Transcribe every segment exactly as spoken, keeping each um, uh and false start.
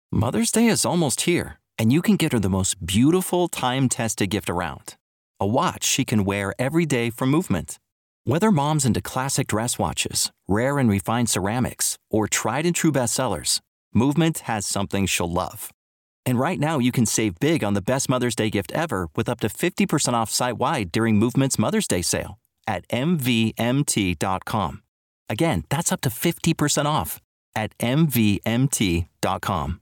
Mother's Day is almost here, and you can get her the most beautiful time-tested gift around. A watch she can wear every day from Movement. Whether mom's into classic dress watches, rare and refined ceramics, or tried and true bestsellers, Movement has something she'll love. And right now you can save big on the best Mother's Day gift ever with up to fifty percent off site-wide during Movement's Mother's Day sale at M V M T dot com. Again, that's up to fifty percent off at M V M T dot com.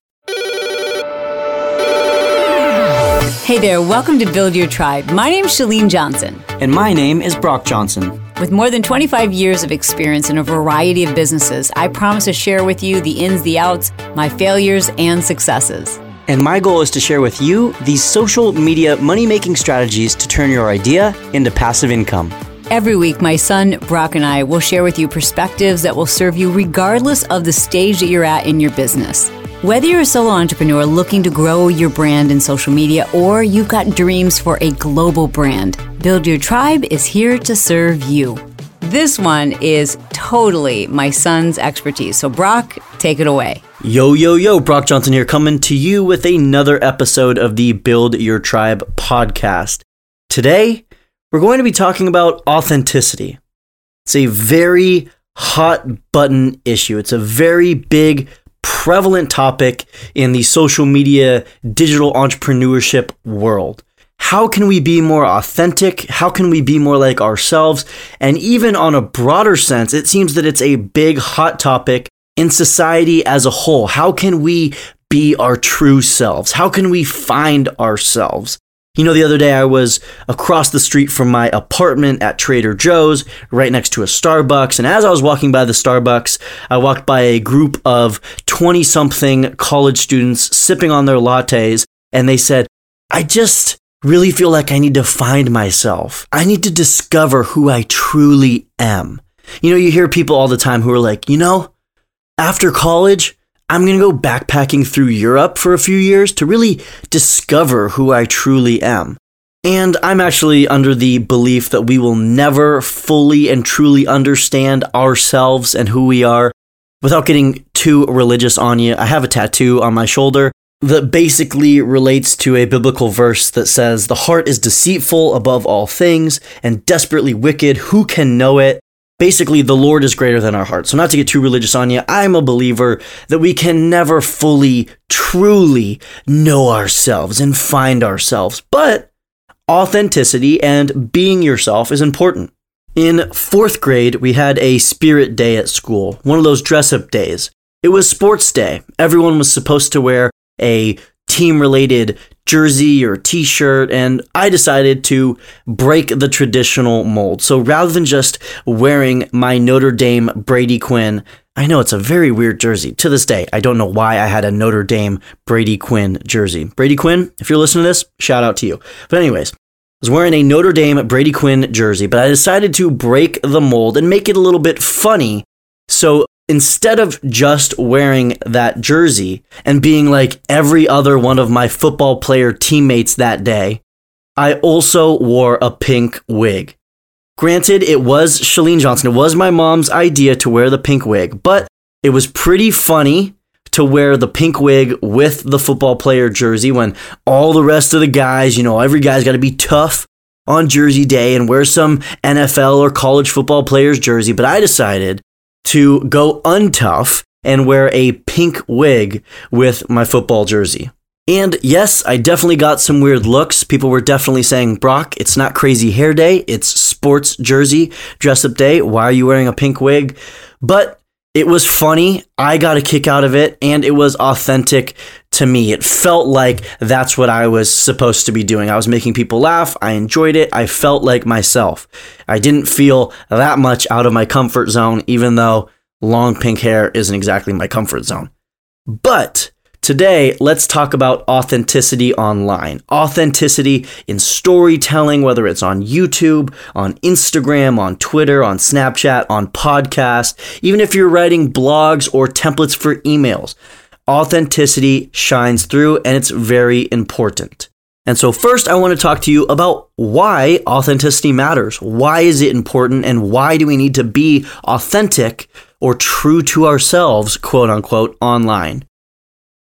Hey there, welcome to Build Your Tribe. My name's Chalene Johnson. And my name is Brock Johnson. With more than twenty-five years of experience in a variety of businesses, I promise to share with you the ins, the outs, my failures, and successes. And my goal is to share with you these social media money-making strategies to turn your idea into passive income. Every week, my son, Brock, and I will share with you perspectives that will serve you regardless of the stage that you're at in your business. Whether you're a solo entrepreneur looking to grow your brand in social media or you've got dreams for a global brand, Build Your Tribe is here to serve you. This one is totally my son's expertise. So Brock, take it away. Yo, yo, yo, Brock Johnson here, coming to you with another episode of the Build Your Tribe podcast. Today, we're going to be talking about authenticity. It's a very hot button issue. It's a very big, prevalent topic in the social media, digital entrepreneurship world. How can we be more authentic? How can we be more like ourselves? And even on a broader sense, it seems that it's a big, hot topic in society as a whole. How can we be our true selves? How can we find ourselves? You know, the other day I was across the street from my apartment at Trader Joe's, right next to a Starbucks. And as I was walking by the Starbucks, I walked by a group of twenty-something college students sipping on their lattes. And they said, I just really feel like I need to find myself. I need to discover who I truly am. You know, you hear people all the time who are like, you know, after college, I'm going to go backpacking through Europe for a few years to really discover who I truly am. And I'm actually under the belief that we will never fully and truly understand ourselves and who we are. Without getting too religious on you, I have a tattoo on my shoulder that basically relates to a biblical verse that says, the heart is deceitful above all things and desperately wicked. Who can know it? Basically, the Lord is greater than our heart. So not to get too religious on you, I'm a believer that we can never fully, truly know ourselves and find ourselves. But authenticity and being yourself is important. In fourth grade, we had a spirit day at school, one of those dress-up days. It was sports day. Everyone was supposed to wear a team-related jersey or t-shirt, and I decided to break the traditional mold. So rather than just wearing my Notre Dame Brady Quinn, I know it's a very weird jersey. To this day, I don't know why I had a Notre Dame Brady Quinn jersey. Brady Quinn, if you're listening to this, shout out to you. But anyways, I was wearing a Notre Dame Brady Quinn jersey, but I decided to break the mold and make it a little bit funny. So instead of just wearing that jersey and being like every other one of my football player teammates that day, I also wore a pink wig. Granted, it was Chalene Johnson. It was my mom's idea to wear the pink wig, but it was pretty funny to wear the pink wig with the football player jersey when all the rest of the guys, you know, every guy's got to be tough on jersey day and wear some N F L or college football player's jersey. But I decided to go untough and wear a pink wig with my football jersey. And yes, I definitely got some weird looks. People were definitely saying, Brock, it's not crazy hair day. It's sports jersey dress up day. Why are you wearing a pink wig? But it was funny. I got a kick out of it, and it was authentic to me. It felt like that's what I was supposed to be doing. I was making people laugh. I enjoyed it. I felt like myself. I didn't feel that much out of my comfort zone, even though long pink hair isn't exactly my comfort zone. But today, let's talk about authenticity online. Authenticity in storytelling, whether it's on YouTube, on Instagram, on Twitter, on Snapchat, on podcasts, even if you're writing blogs or templates for emails. Authenticity shines through, and it's very important. And so first, I want to talk to you about why authenticity matters. Why is it important, and why do we need to be authentic or true to ourselves, quote unquote, online?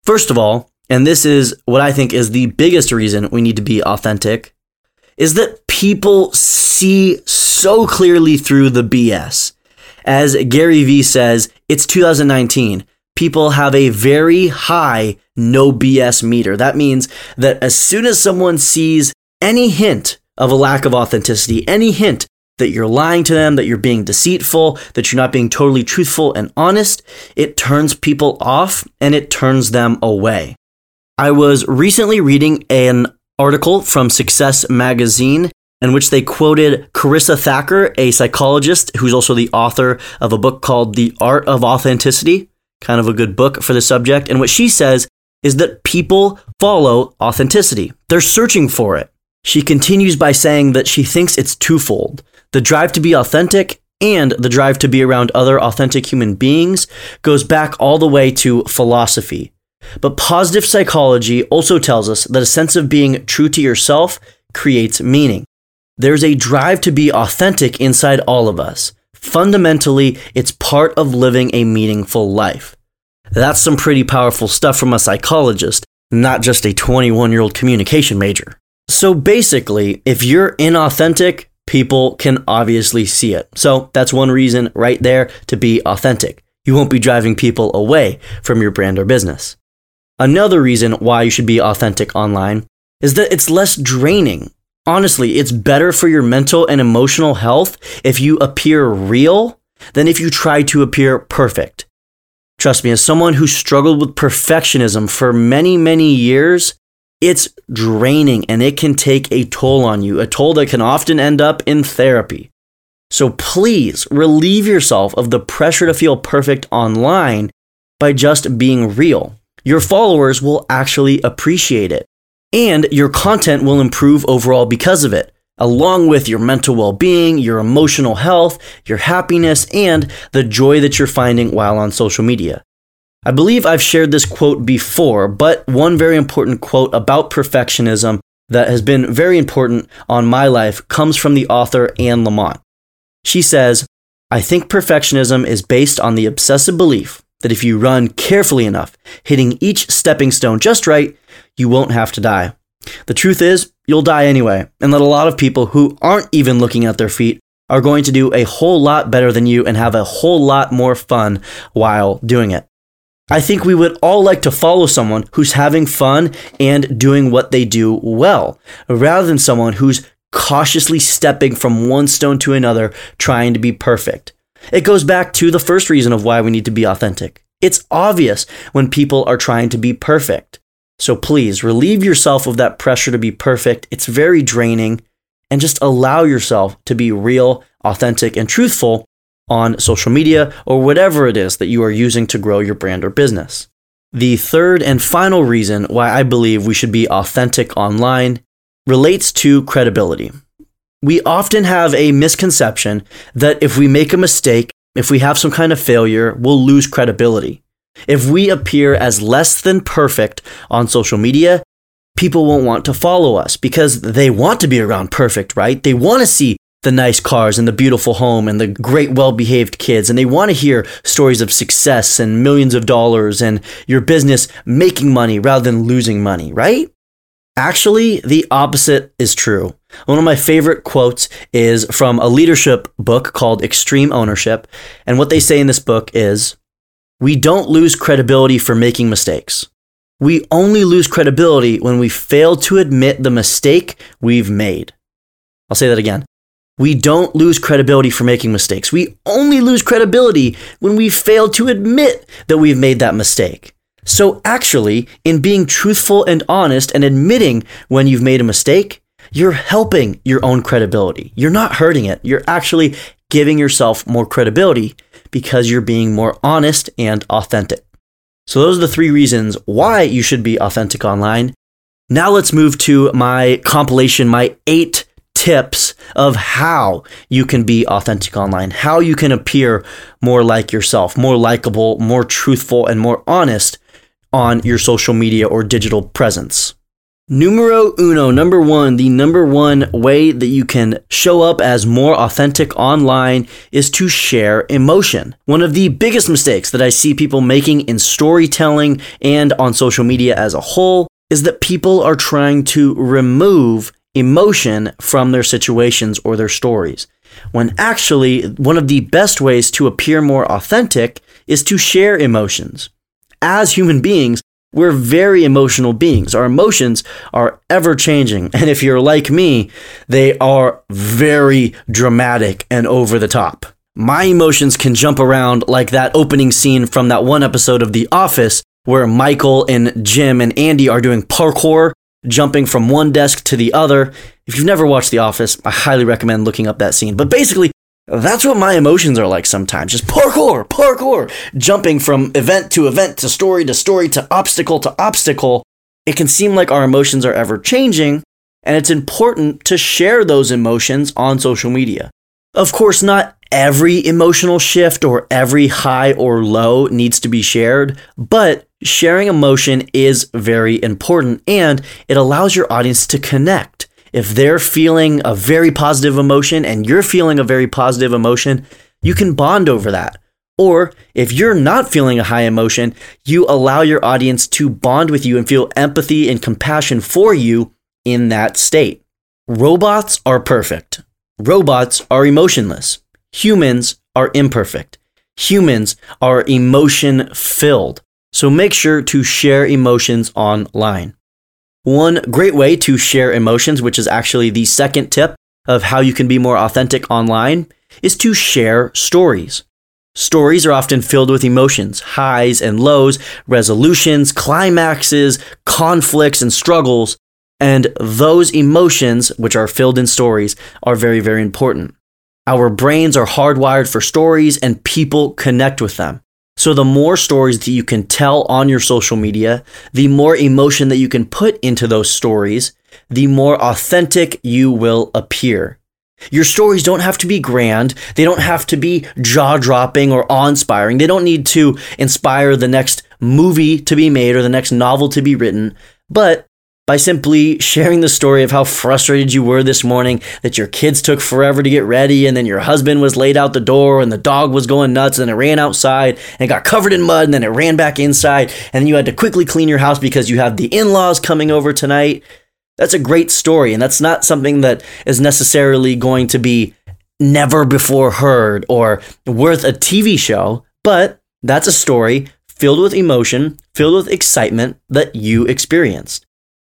First of all, and this is what I think is the biggest reason we need to be authentic, is that people see so clearly through the B S. As Gary Vee says, it's two thousand nineteen. People have a very high no B S meter. That means that as soon as someone sees any hint of a lack of authenticity, any hint that you're lying to them, that you're being deceitful, that you're not being totally truthful and honest, it turns people off and it turns them away. I was recently reading an article from Success Magazine in which they quoted Carissa Thacker, a psychologist who's also the author of a book called The Art of Authenticity, kind of a good book for the subject. And what she says is that people follow authenticity. They're searching for it. She continues by saying that she thinks it's twofold. The drive to be authentic and the drive to be around other authentic human beings goes back all the way to philosophy. But positive psychology also tells us that a sense of being true to yourself creates meaning. There's a drive to be authentic inside all of us. Fundamentally, it's part of living a meaningful life. That's some pretty powerful stuff from a psychologist, not just a twenty-one-year-old communication major. So basically, if you're inauthentic, people can obviously see it. So that's one reason right there to be authentic. You won't be driving people away from your brand or business. Another reason why you should be authentic online is that it's less draining. Honestly, it's better for your mental and emotional health if you appear real than if you try to appear perfect. Trust me, as someone who struggled with perfectionism for many, many years, it's draining and it can take a toll on you, a toll that can often end up in therapy. So please relieve yourself of the pressure to feel perfect online by just being real. Your followers will actually appreciate it, and your content will improve overall because of it, along with your mental well-being, your emotional health, your happiness, and the joy that you're finding while on social media. I believe I've shared this quote before, but one very important quote about perfectionism that has been very important on my life comes from the author Anne Lamott. She says, "I think perfectionism is based on the obsessive belief that if you run carefully enough, hitting each stepping stone just right, you won't have to die. The truth is, you'll die anyway, and that a lot of people who aren't even looking at their feet are going to do a whole lot better than you and have a whole lot more fun while doing it." I think we would all like to follow someone who's having fun and doing what they do well, rather than someone who's cautiously stepping from one stone to another, trying to be perfect. It goes back to the first reason of why we need to be authentic. It's obvious when people are trying to be perfect. So please relieve yourself of that pressure to be perfect. It's very draining, and just allow yourself to be real, authentic, and truthful on social media or whatever it is that you are using to grow your brand or business. The third and final reason why I believe we should be authentic online relates to credibility. We often have a misconception that if we make a mistake, if we have some kind of failure, we'll lose credibility. If we appear as less than perfect on social media, people won't want to follow us because they want to be around perfect, right? They want to see the nice cars and the beautiful home and the great well-behaved kids, and they want to hear stories of success and millions of dollars and your business making money rather than losing money, right? Actually, the opposite is true. One of my favorite quotes is from a leadership book called Extreme Ownership, and what they say in this book is, "We don't lose credibility for making mistakes. We only lose credibility when we fail to admit the mistake we've made." I'll say that again. We don't lose credibility for making mistakes. We only lose credibility when we fail to admit that we've made that mistake. So actually, in being truthful and honest and admitting when you've made a mistake, you're helping your own credibility. You're not hurting it. You're actually giving yourself more credibility because you're being more honest and authentic. So those are the three reasons why you should be authentic online. Now let's move to my compilation, my eight tips of how you can be authentic online, how you can appear more like yourself, more likable, more truthful, and more honest on your social media or digital presence. Numero uno, number one, the number one way that you can show up as more authentic online is to share emotion. One of the biggest mistakes that I see people making in storytelling and on social media as a whole is that people are trying to remove emotion from their situations or their stories, when actually one of the best ways to appear more authentic is to share emotions. As human beings, we're very emotional beings. Our emotions are ever changing. And if you're like me, they are very dramatic and over the top. My emotions can jump around like that opening scene from that one episode of The Office where Michael and Jim and Andy are doing parkour, jumping from one desk to the other. If you've never watched The Office, I highly recommend looking up that scene. But basically, that's what my emotions are like sometimes. Just parkour, parkour, jumping from event to event to story to story to obstacle to obstacle. It can seem like our emotions are ever changing, and it's important to share those emotions on social media. Of course, not every emotional shift or every high or low needs to be shared, but sharing emotion is very important, and it allows your audience to connect. If they're feeling a very positive emotion and you're feeling a very positive emotion, you can bond over that. Or if you're not feeling a high emotion, you allow your audience to bond with you and feel empathy and compassion for you in that state. Robots are perfect. Robots are emotionless. Humans are imperfect. Humans are emotion-filled. So make sure to share emotions online. One great way to share emotions, which is actually the second tip of how you can be more authentic online, is to share stories. Stories are often filled with emotions, highs and lows, resolutions, climaxes, conflicts, and struggles. And those emotions, which are filled in stories, are very, very important. Our brains are hardwired for stories, and people connect with them. So the more stories that you can tell on your social media, the more emotion that you can put into those stories, the more authentic you will appear. Your stories don't have to be grand. They don't have to be jaw-dropping or awe-inspiring. They don't need to inspire the next movie to be made or the next novel to be written. But by simply sharing the story of how frustrated you were this morning, that your kids took forever to get ready, and then your husband was laid out the door, and the dog was going nuts, and it ran outside, and got covered in mud, and then it ran back inside, and then you had to quickly clean your house because you have the in-laws coming over tonight. That's a great story, and that's not something that is necessarily going to be never before heard or worth a T V show, but that's a story filled with emotion, filled with excitement that you experienced.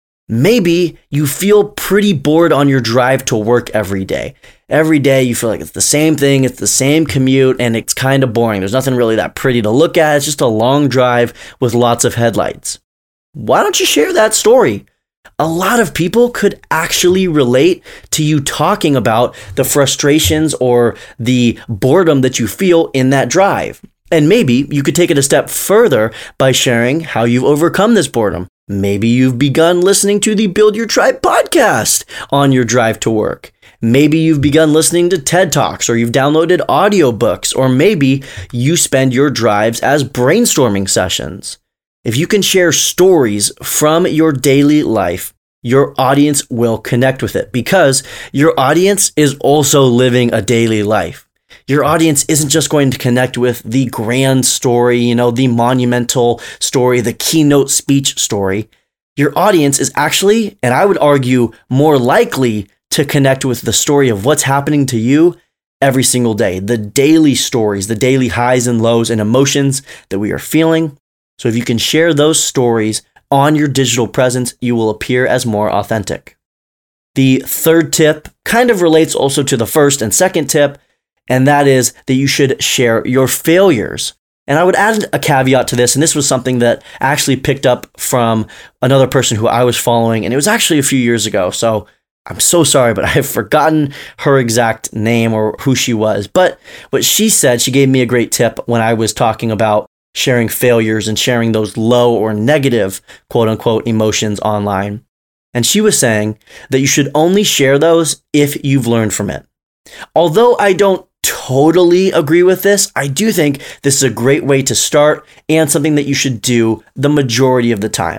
Maybe you feel pretty bored on your drive to work every day. Every day you feel like it's the same thing, it's the same commute, and it's kind of boring. There's nothing really that pretty to look at. It's just a long drive with lots of headlights. Why don't you share that story? A lot of people could actually relate to you talking about the frustrations or the boredom that you feel in that drive. And maybe you could take it a step further by sharing how you've overcome this boredom. Maybe you've begun listening to the Build Your Tribe podcast on your drive to work. Maybe you've begun listening to TED Talks, or you've downloaded audiobooks, or maybe you spend your drives as brainstorming sessions. If you can share stories from your daily life, your audience will connect with it because your audience is also living a daily life. Your audience isn't just going to connect with the grand story, you know, the monumental story, the keynote speech story. Your audience is actually, and I would argue, more likely to connect with the story of what's happening to you every single day, the daily stories, the daily highs and lows and emotions that we are feeling. So if you can share those stories on your digital presence, you will appear as more authentic. The third tip kind of relates also to the first and second tip, and that is that you should share your failures. And I would add a caveat to this, and this was something that I actually picked up from another person who I was following, and it was actually a few years ago, so I'm so sorry, but I have forgotten her exact name or who she was. But what she said, she gave me a great tip when I was talking about sharing failures and sharing those low or negative, quote unquote, emotions online. And she was saying that you should only share those if you've learned from it. Although I don't totally agree with this, I do think this is a great way to start and something that you should do the majority of the time.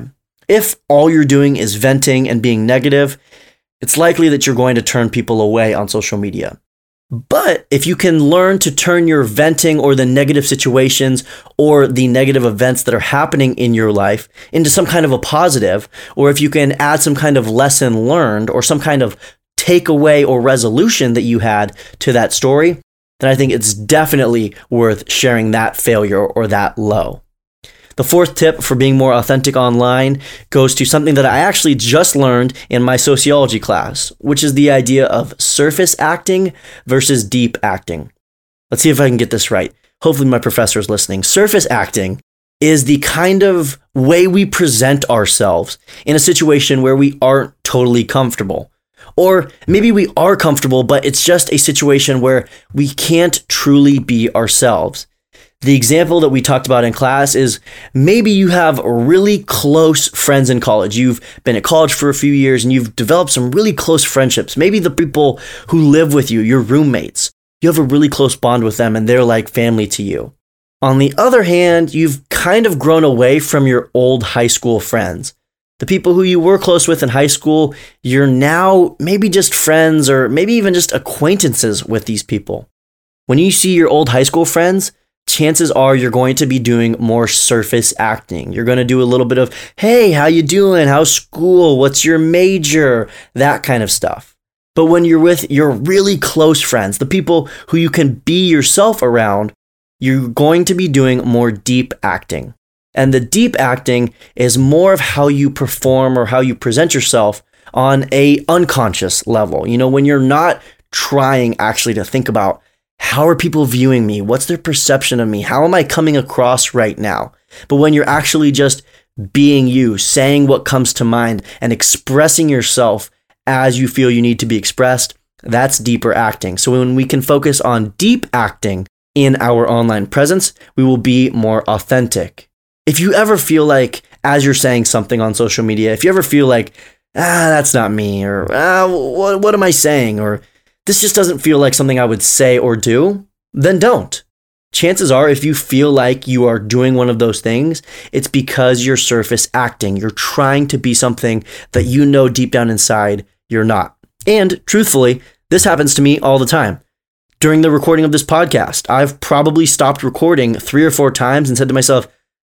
If all you're doing is venting and being negative, it's likely that you're going to turn people away on social media. But if you can learn to turn your venting or the negative situations or the negative events that are happening in your life into some kind of a positive, or if you can add some kind of lesson learned or some kind of takeaway or resolution that you had to that story, then I think it's definitely worth sharing that failure or that low. The fourth tip for being more authentic online goes to something that I actually just learned in my sociology class, which is the idea of surface acting versus deep acting. Let's see if I can get this right. Hopefully my professor is listening. Surface acting is the kind of way we present ourselves in a situation where we aren't totally comfortable. Or maybe we are comfortable, but it's just a situation where we can't truly be ourselves. The example that we talked about in class is maybe you have really close friends in college. You've been at college for a few years and you've developed some really close friendships. Maybe the people who live with you, your roommates, you have a really close bond with them and they're like family to you. On the other hand, you've kind of grown away from your old high school friends. The people who you were close with in high school, you're now maybe just friends or maybe even just acquaintances with these people. When you see your old high school friends, chances are you're going to be doing more surface acting. You're going to do a little bit of, hey, how you doing? How's school? What's your major? That kind of stuff. But when you're with your really close friends, the people who you can be yourself around, you're going to be doing more deep acting. And the deep acting is more of how you perform or how you present yourself on a unconscious level. You know, when you're not trying actually to think about, how are people viewing me? What's their perception of me? How am I coming across right now? But when you're actually just being you, saying what comes to mind and expressing yourself as you feel you need to be expressed, that's deeper acting. So when we can focus on deep acting in our online presence, we will be more authentic. If you ever feel like, as you're saying something on social media, if you ever feel like, ah, that's not me, or ah, what, what am I saying? Or this just doesn't feel like something I would say or do, then don't. Chances are, if you feel like you are doing one of those things, it's because you're surface acting. You're trying to be something that you know deep down inside you're not. And truthfully, this happens to me all the time. During the recording of this podcast, I've probably stopped recording three or four times and said to myself,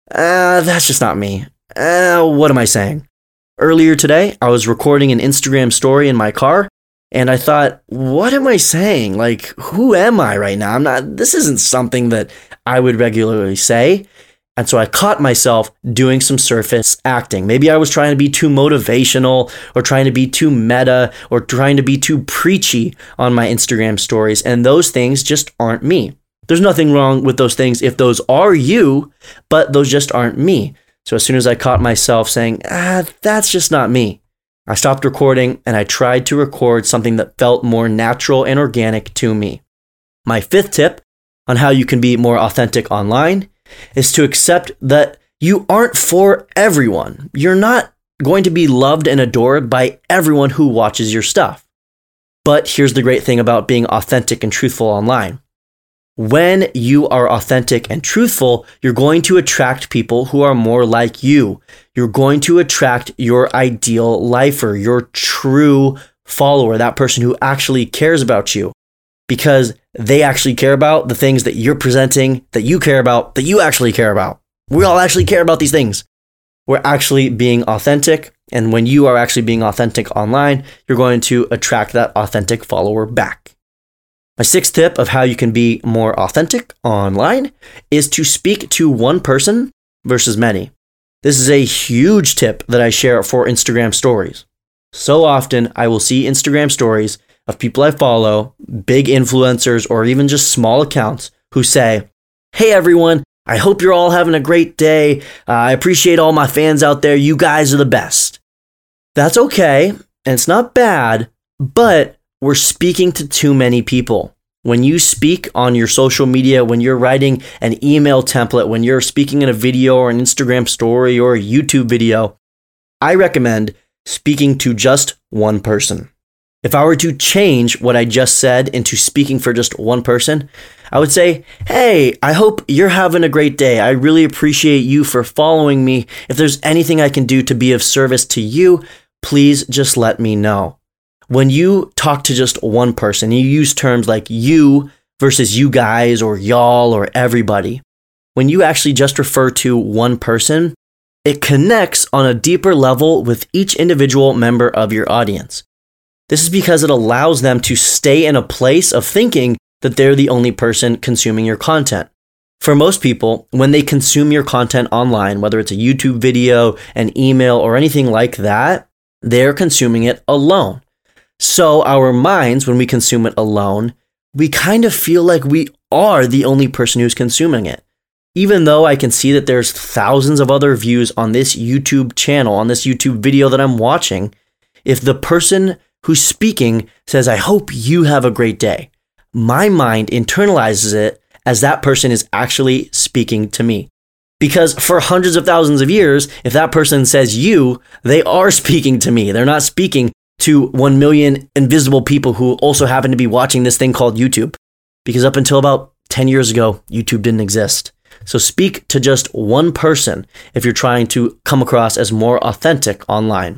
ah, that's just not me. Ah, what am I saying? Earlier today, I was recording an Instagram story in my car, and I thought, what am I saying? Like, who am I right now? I'm not, this isn't something that I would regularly say. And so I caught myself doing some surface acting. Maybe I was trying to be too motivational or trying to be too meta or trying to be too preachy on my Instagram stories. And those things just aren't me. There's nothing wrong with those things if those are you, but those just aren't me. So as soon as I caught myself saying, ah, that's just not me, I stopped recording and I tried to record something that felt more natural and organic to me. My fifth tip on how you can be more authentic online is to accept that you aren't for everyone. You're not going to be loved and adored by everyone who watches your stuff. But here's the great thing about being authentic and truthful online. When you are authentic and truthful, you're going to attract people who are more like you. You're going to attract your ideal lifer, your true follower, that person who actually cares about you, because they actually care about the things that you're presenting, that you care about, that you actually care about. We all actually care about these things. We're actually being authentic. And when you are actually being authentic online, you're going to attract that authentic follower back. My sixth tip of how you can be more authentic online is to speak to one person versus many. This is a huge tip that I share for Instagram stories. So often I will see Instagram stories of people I follow, big influencers, or even just small accounts who say, hey everyone, I hope you're all having a great day. Uh, I appreciate all my fans out there. You guys are the best. That's okay, and it's not bad, but we're speaking to too many people. When you speak on your social media, when you're writing an email template, when you're speaking in a video or an Instagram story or a YouTube video, I recommend speaking to just one person. If I were to change what I just said into speaking for just one person, I would say, hey, I hope you're having a great day. I really appreciate you for following me. If there's anything I can do to be of service to you, please just let me know. When you talk to just one person, you use terms like you versus you guys or y'all or everybody. When you actually just refer to one person, it connects on a deeper level with each individual member of your audience. This is because it allows them to stay in a place of thinking that they're the only person consuming your content. For most people, when they consume your content online, whether it's a YouTube video, an email, or anything like that, they're consuming it alone. So our minds, when we consume it alone, we kind of feel like we are the only person who's consuming it. Even though I can see that there's thousands of other views on this YouTube channel, on this YouTube video that I'm watching, if the person who's speaking says, I hope you have a great day, my mind internalizes it as that person is actually speaking to me. Because for hundreds of thousands of years, if that person says you, they are speaking to me. They're not speaking to one million invisible people who also happen to be watching this thing called YouTube. Because up until about ten years ago, YouTube didn't exist. So speak to just one person if you're trying to come across as more authentic online.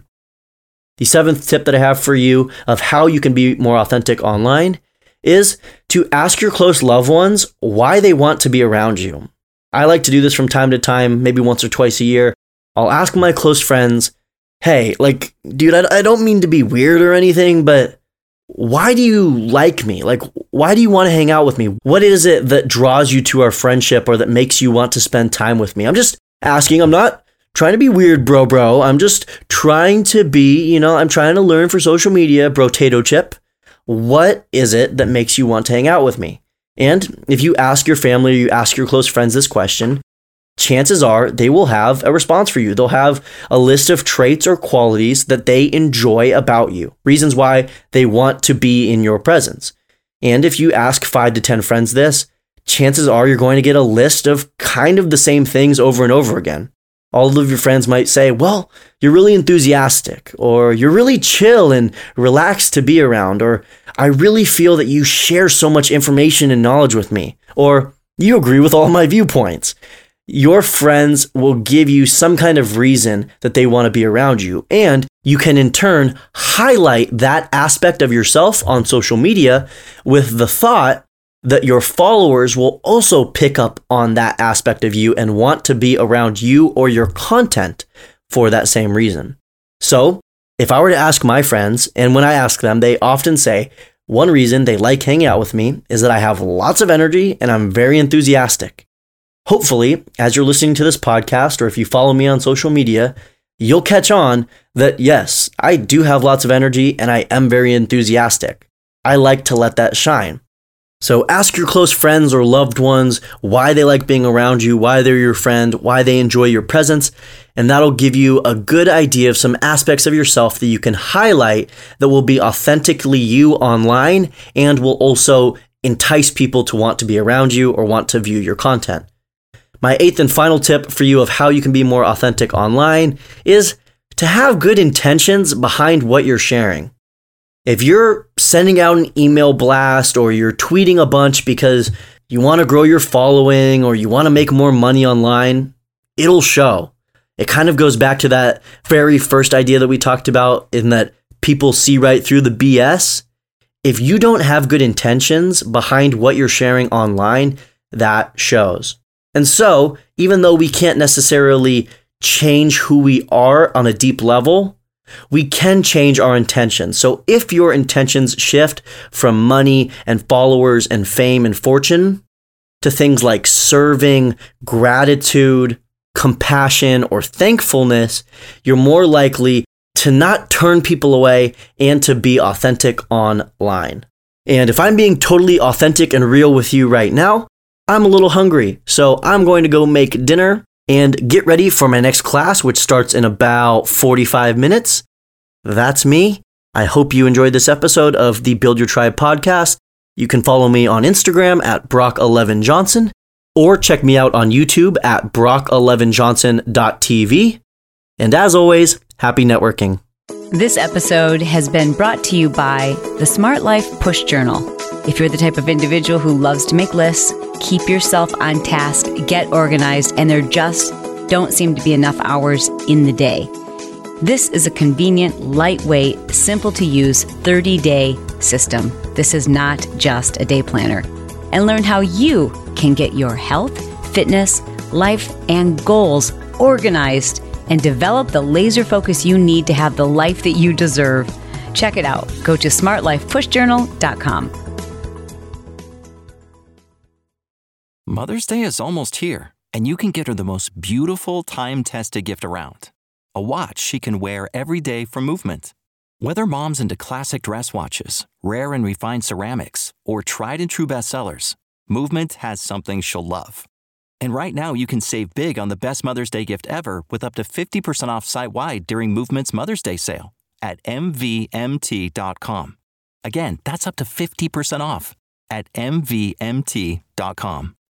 The seventh tip that I have for you of how you can be more authentic online is to ask your close loved ones why they want to be around you. I like to do this from time to time, maybe once or twice a year. I'll ask my close friends, hey, like, dude, I, I don't mean to be weird or anything, but why do you like me? Like, why do you want to hang out with me? What is it that draws you to our friendship or that makes you want to spend time with me? I'm just asking. I'm not trying to be weird, bro, bro. I'm just trying to be, you know, I'm trying to learn for social media, brotato chip. What is it that makes you want to hang out with me? And if you ask your family or you ask your close friends this question, chances are they will have a response for you. They'll have a list of traits or qualities that they enjoy about you, reasons why they want to be in your presence. And if you ask five to ten friends this, chances are you're going to get a list of kind of the same things over and over again. All of your friends might say, well, you're really enthusiastic, or you're really chill and relaxed to be around, or I really feel that you share so much information and knowledge with me, or you agree with all my viewpoints. Your friends will give you some kind of reason that they want to be around you, and you can in turn highlight that aspect of yourself on social media with the thought that your followers will also pick up on that aspect of you and want to be around you or your content for that same reason. So if I were to ask my friends, and when I ask them, they often say one reason they like hanging out with me is that I have lots of energy and I'm very enthusiastic. Hopefully, as you're listening to this podcast, or if you follow me on social media, you'll catch on that, yes, I do have lots of energy and I am very enthusiastic. I like to let that shine. So ask your close friends or loved ones why they like being around you, why they're your friend, why they enjoy your presence, and that'll give you a good idea of some aspects of yourself that you can highlight that will be authentically you online and will also entice people to want to be around you or want to view your content. My eighth and final tip for you of how you can be more authentic online is to have good intentions behind what you're sharing. If you're sending out an email blast or you're tweeting a bunch because you want to grow your following or you want to make more money online, it'll show. It kind of goes back to that very first idea that we talked about, in that people see right through the B S. If you don't have good intentions behind what you're sharing online, that shows. And so, even though we can't necessarily change who we are on a deep level, we can change our intentions. So if your intentions shift from money and followers and fame and fortune to things like serving, gratitude, compassion, or thankfulness, you're more likely to not turn people away and to be authentic online. And if I'm being totally authentic and real with you right now, I'm a little hungry. So I'm going to go make dinner and get ready for my next class, which starts in about forty-five minutes. That's me. I hope you enjoyed this episode of the Build Your Tribe podcast. You can follow me on Instagram at Brock eleven Johnson, or check me out on YouTube at brock eleven johnson dot t v. And as always, happy networking. This episode has been brought to you by the Smart Life Push Journal. If you're the type of individual who loves to make lists, keep yourself on task, get organized, and there just don't seem to be enough hours in the day, this is a convenient, lightweight, simple to use thirty-day system. This is not just a day planner. And learn how you can get your health, fitness, life, and goals organized and develop the laser focus you need to have the life that you deserve. Check it out. Go to smart life push journal dot com. Mother's Day is almost here, and you can get her the most beautiful time-tested gift around. A watch she can wear every day from Movement. Whether mom's into classic dress watches, rare and refined ceramics, or tried and true bestsellers, Movement has something she'll love. And right now, you can save big on the best Mother's Day gift ever with up to fifty percent off site-wide during Movement's Mother's Day sale at M V M T dot com. Again, that's up to fifty percent off at M V M T dot com.